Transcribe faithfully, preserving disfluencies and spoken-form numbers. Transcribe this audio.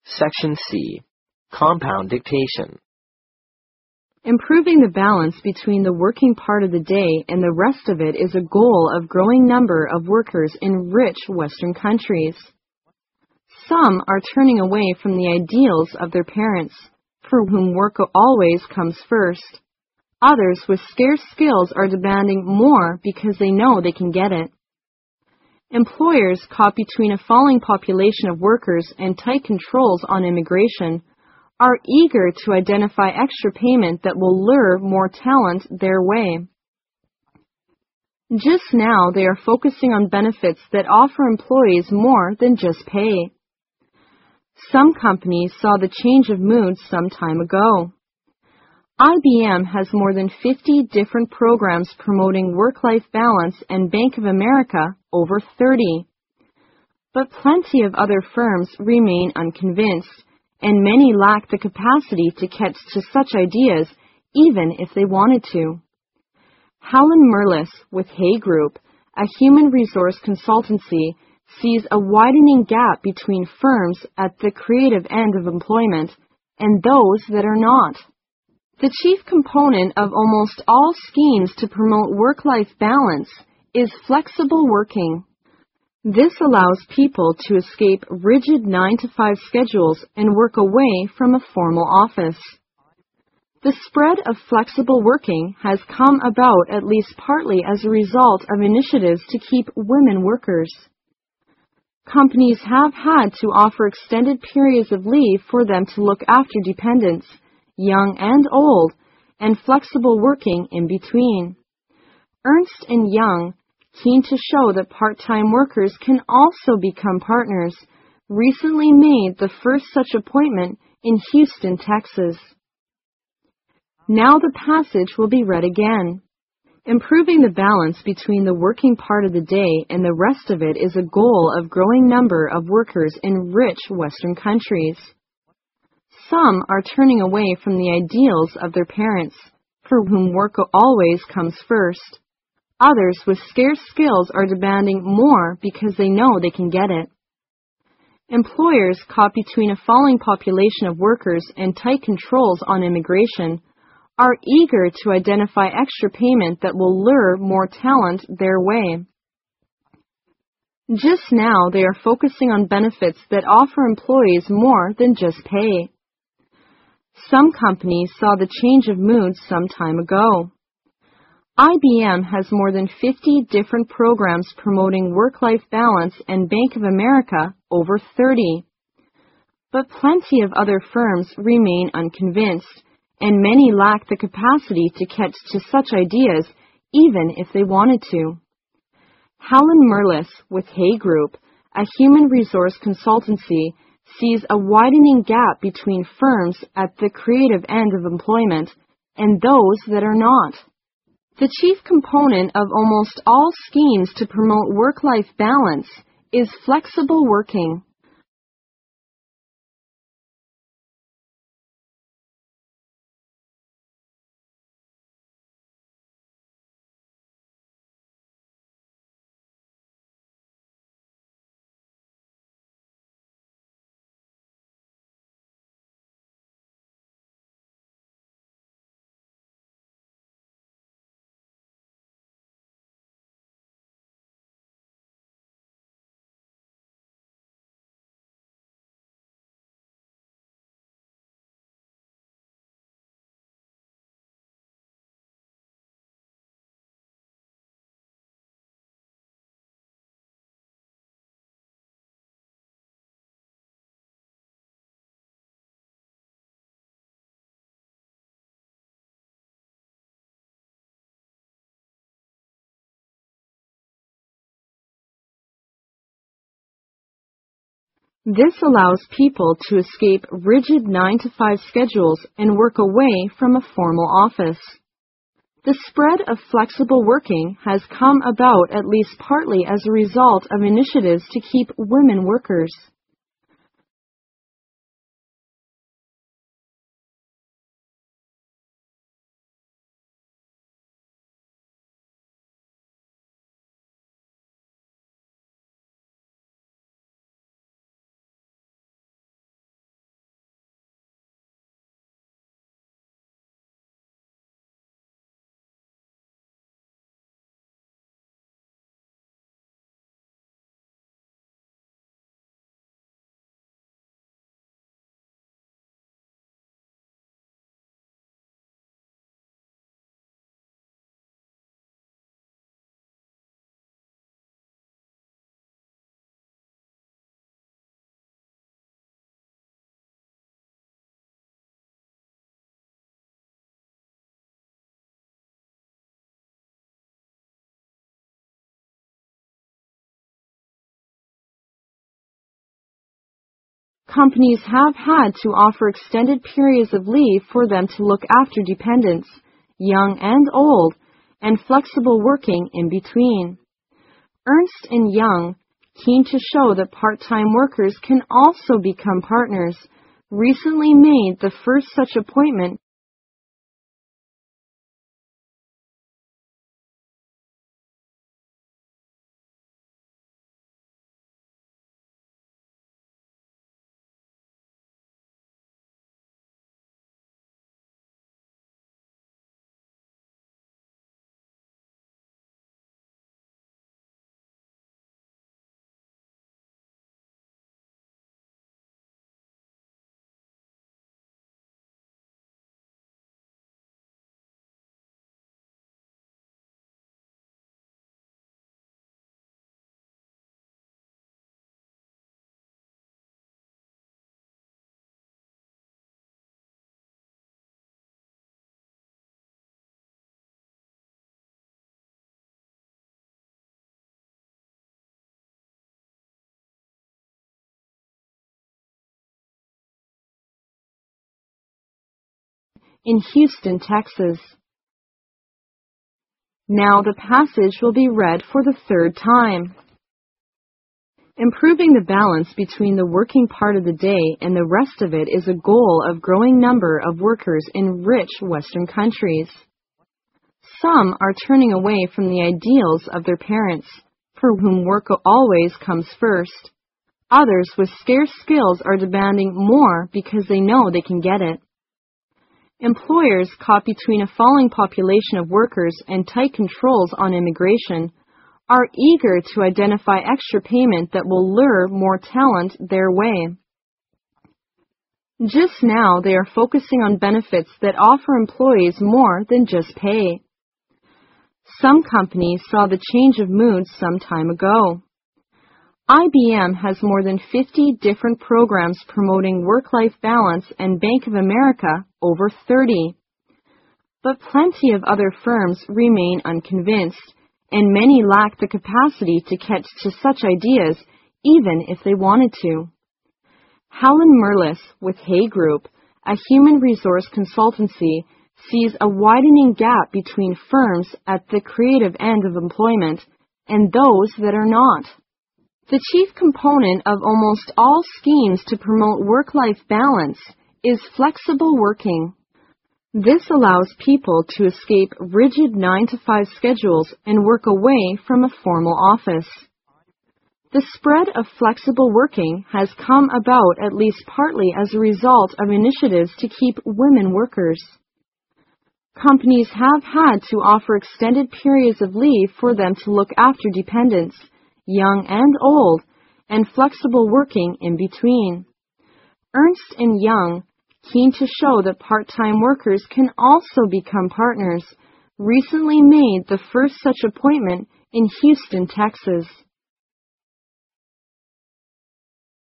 Section C. Compound dictation. Improving the balance between the working part of the day and the rest of it is a goal of growing number of workers in rich Western countries. Some are turning away from the ideals of their parents, for whom work always comes first. Others with scarce skills are demanding more because they know they can get it. Employers caught between a falling population of workers and tight controls on immigration are eager to identify extra payment that will lure more talent their way. Just now, they are focusing on benefits that offer employees more than just pay. Some companies saw the change of mood some time ago. I B M has more than fifty different programs promoting work-life balance, and Bank of America over thirty. But plenty of other firms remain unconvinced, and many lack the capacity to catch to such ideas, even if they wanted to. Helen Merlis with Hay Group, a human resource consultancy, sees a widening gap between firms at the creative end of employment and those that are not. The chief component of almost all schemes to promote work-life balance is flexible working. This allows people to escape rigid nine to five schedules and work away from a formal office. The spread of flexible working has come about at least partly as a result of initiatives to keep women workers. Companies have had to offer extended periods of leave for them to look after dependents, young and old, and flexible working in between. Ernst and Young, keen to show that part-time workers can also become partners, recently made the first such appointment in Houston, Texas. Now the passage will be read again. Improving the balance between the working part of the day and the rest of it is a goal of growing number of workers in rich Western countries. Some are turning away from the ideals of their parents, for whom work always comes first. Others with scarce skills are demanding more because they know they can get it. Employers caught between a falling population of workers and tight controls on immigration are eager to identify extra payment that will lure more talent their way. Just now, they are focusing on benefits that offer employees more than just pay. Some companies saw the change of mood some time ago. I B M has more than fifty different programs promoting work-life balance, and Bank of America over thirty. But plenty of other firms remain unconvinced, and many lack the capacity to catch to such ideas, even if they wanted to. Helen Merlis with Hay Group, a human resource consultancy, sees a widening gap between firms at the creative end of employment and those that are not. The chief component of almost all schemes to promote work-life balance is flexible working. This allows people to escape rigid nine to five schedules and work away from a formal office. The spread of flexible working has come about at least partly as a result of initiatives to keep women workers. Companies have had to offer extended periods of leave for them to look after dependents, young and old, and flexible working in between. Ernst and Young, keen to show that part-time workers can also become partners, recently made the first such appointment in Houston, Texas. Now the passage will be read for the third time. Improving the balance between the working part of the day and the rest of it is a goal of growing number of workers in rich Western countries. Some are turning away from the ideals of their parents, for whom work always comes first. Others with scarce skills are demanding more because they know they can get it. Employers caught between a falling population of workers and tight controls on immigration are eager to identify extra payment that will lure more talent their way. Just now, they are focusing on benefits that offer employees more than just pay. Some companies saw the change of mood some time ago. I B M has more than fifty different programs promoting work-life balance, and Bank of America over thirty. But plenty of other firms remain unconvinced, and many lack the capacity to catch to such ideas even if they wanted to. Helen Merlis with Hay Group, a human resource consultancy, sees a widening gap between firms at the creative end of employment and those that are not. The chief component of almost all schemes to promote work-life balance is flexible working. This allows people to escape rigid nine to five schedules and work away from a formal office. The spread of flexible working has come about at least partly as a result of initiatives to keep women workers. Companies have had to offer extended periods of leave for them to look after dependents, young and old, and flexible working in between. Ernst and Young, keen to show that part-time workers can also become partners, recently made the first such appointment in Houston, Texas.